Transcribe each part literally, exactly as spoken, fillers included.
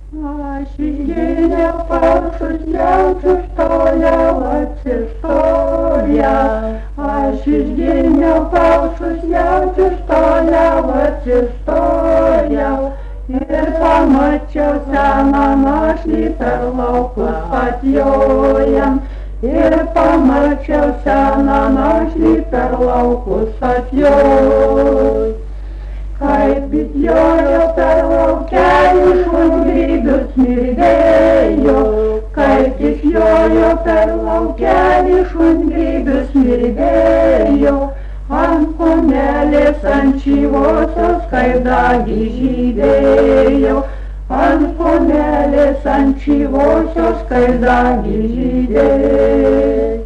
Aš išgėriau palšus jaučius, toliau atsistoja. Aš išgėriau palšus jaučius, toliau atsistoja. Ir pamačiau seną našlį per laukus atjojam. Ir pamačiau seną našlį per laukus atjoj. Kaip jojo per laukelį šungrybius smirdėjo, kaip jis jojo per laukelį šungrybius smirdėjo, ant kumelės ant šyvosios skaidagi žydėjo, ant kumelės ant šyvosios skaidagi žydėjo.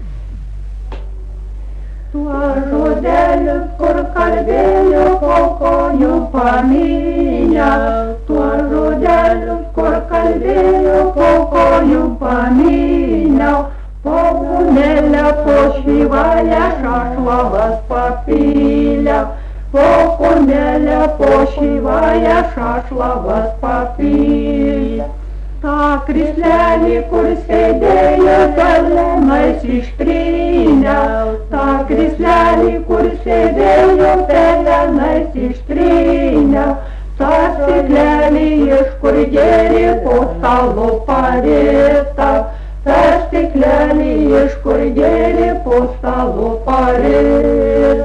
Tuo žodelis, kur kalbėjo, po kojų pamynę. Tuo žodelis, kur kalbėjo, po kojų pamynę. Po kumelę, po šyvalę šašlavas papylė. Po kumelę, po šyvalę šašlavas papylė. Ta krislelį, kur sėdėjo, pelenais ištryniau. Ta krislelį, kur sėdėjo, pelenais ištryniau. Ta stiklelį, iš kur gėrė, po stalo parėta. Ta stiklelį, iš kur gėrė, po stalo parėta.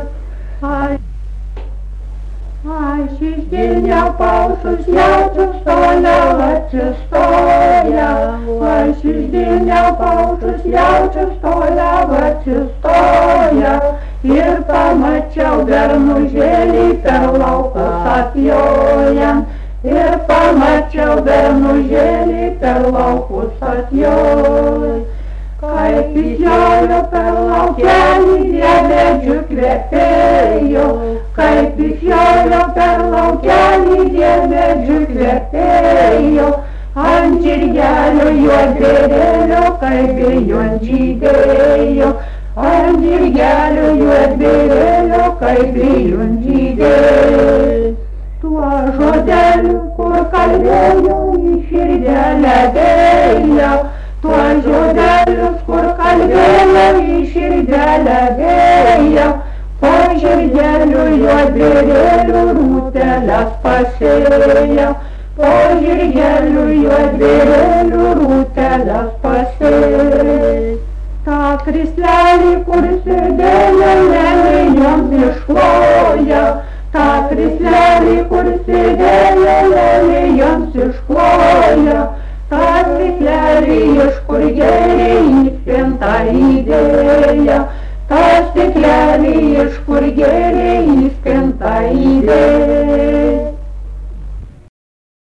Aš išgėriau palšus jaučius, toliau atsistoja. Aš išgėriau palšus jaučius, toliau atsistoja. Ir pamačiau bernužėlį per laukus atjojant. Ir pamačiau bernužėlį per laukus atjojant. Kaip jojo per laukelį, dievėdžių kvepėjo. Kaip jojo per laukelį, dievėdžių kvepėjo. Ant žirgelio juodbėrėlio, kaip juod žydėjo. Ant žirgelio juodbėrėlio, kaip juod žydėjo. Tuo žodeliu, kur kalbėjo, į širdelę dėjo. Tuo žodelius, kur kalbėjo, į širdelę dėjo. Po žirgelių juodbėrėlių rūteles pasėjo. Po žirgelių juodbėrėlių rūteles pasėjo. Ta krislelį, kur sėdėjo, lelijoms iškloja. Ta krislelį, kur sėdėjo, lelijoms iškloja. Ta stiklelį, iš kur gėrė, į spintą įdėjo. Ta stiklelį, iš kur gėrė, į spintą